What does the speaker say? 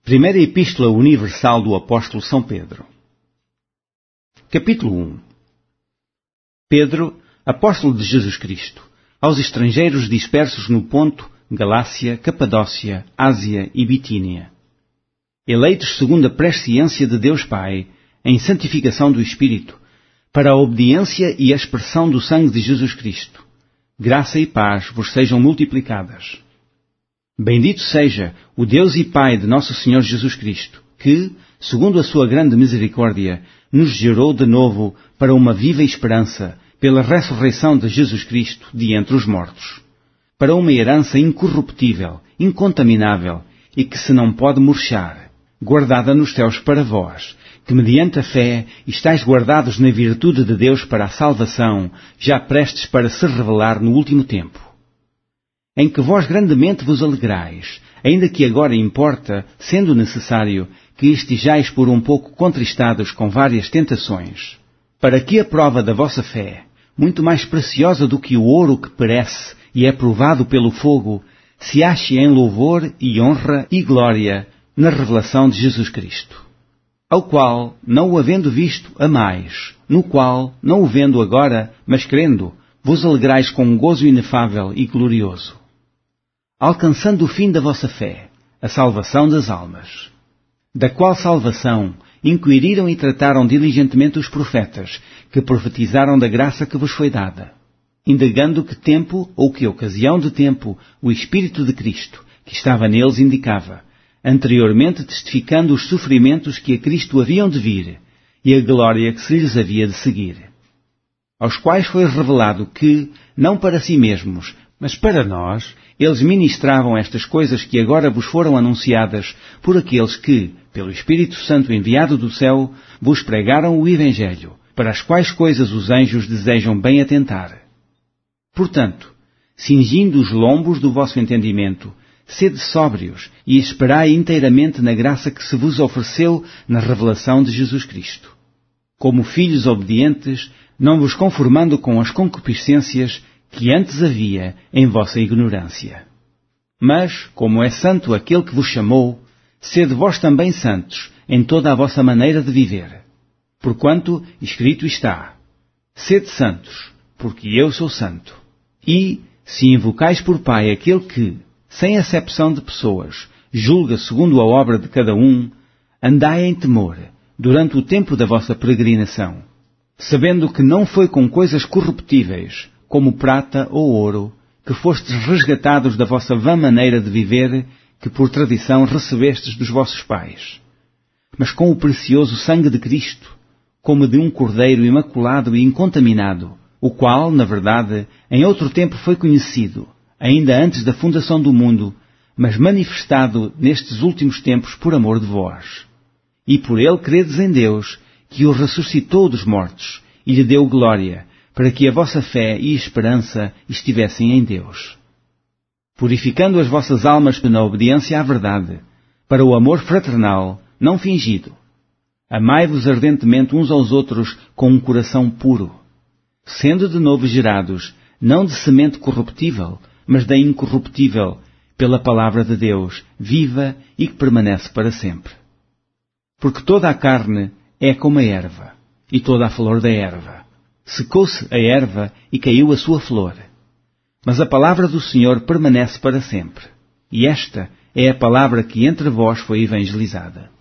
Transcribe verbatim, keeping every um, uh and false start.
Primeira Epístola Universal do Apóstolo São Pedro. Capítulo um. Pedro, apóstolo de Jesus Cristo, aos estrangeiros dispersos no Ponto, Galácia, Capadócia, Ásia e Bitínia, eleitos segundo a presciência de Deus Pai, em santificação do Espírito, para a obediência e a expressão do sangue de Jesus Cristo. Graça e paz vos sejam multiplicadas. Bendito seja o Deus e Pai de nosso Senhor Jesus Cristo, que, segundo a sua grande misericórdia, nos gerou de novo para uma viva esperança, pela ressurreição de Jesus Cristo de entre os mortos, para uma herança incorruptível, incontaminável e que se não pode murchar, guardada nos céus para vós, que mediante a fé estáis guardados na virtude de Deus para a salvação, já prestes para se revelar no último tempo, em que vós grandemente vos alegrais, ainda que agora importa, sendo necessário, que estejais por um pouco contristados com várias tentações, para que a prova da vossa fé, muito mais preciosa do que o ouro que perece e é provado pelo fogo, se ache em louvor e honra e glória na revelação de Jesus Cristo, ao qual, não o havendo visto, amais, no qual, não o vendo agora, mas crendo, vos alegrais com um gozo inefável e glorioso, alcançando o fim da vossa fé, a salvação das almas, da qual salvação inquiriram e trataram diligentemente os profetas, que profetizaram da graça que vos foi dada, indagando que tempo ou que ocasião de tempo o Espírito de Cristo, que estava neles, indicava, anteriormente testificando os sofrimentos que a Cristo haviam de vir, e a glória que se lhes havia de seguir, aos quais foi revelado que, não para si mesmos, mas para nós, eles ministravam estas coisas que agora vos foram anunciadas por aqueles que, pelo Espírito Santo enviado do céu, vos pregaram o Evangelho, para as quais coisas os anjos desejam bem atentar. Portanto, cingindo os lombos do vosso entendimento, sede sóbrios e esperai inteiramente na graça que se vos ofereceu na revelação de Jesus Cristo. Como filhos obedientes, não vos conformando com as concupiscências que antes havia em vossa ignorância. Mas, como é santo aquele que vos chamou, sede vós também santos em toda a vossa maneira de viver. Porquanto escrito está, sede santos, porque eu sou santo. E, se invocais por Pai aquele que, sem acepção de pessoas, julga segundo a obra de cada um, andai em temor, durante o tempo da vossa peregrinação, sabendo que não foi com coisas corruptíveis, como prata ou ouro, que fostes resgatados da vossa vã maneira de viver, que por tradição recebestes dos vossos pais, mas com o precioso sangue de Cristo, como de um cordeiro imaculado e incontaminado, o qual, na verdade, em outro tempo foi conhecido, ainda antes da fundação do mundo, mas manifestado nestes últimos tempos por amor de vós. E por ele credes em Deus, que o ressuscitou dos mortos, e lhe deu glória, para que a vossa fé e esperança estivessem em Deus, purificando as vossas almas na obediência à verdade, para o amor fraternal, não fingido. Amai-vos ardentemente uns aos outros com um coração puro, sendo de novo gerados, não de semente corruptível, mas da incorruptível, pela palavra de Deus, viva e que permanece para sempre. Porque toda a carne é como a erva, e toda a flor da erva. Secou-se a erva e caiu a sua flor. Mas a palavra do Senhor permanece para sempre. E esta é a palavra que entre vós foi evangelizada.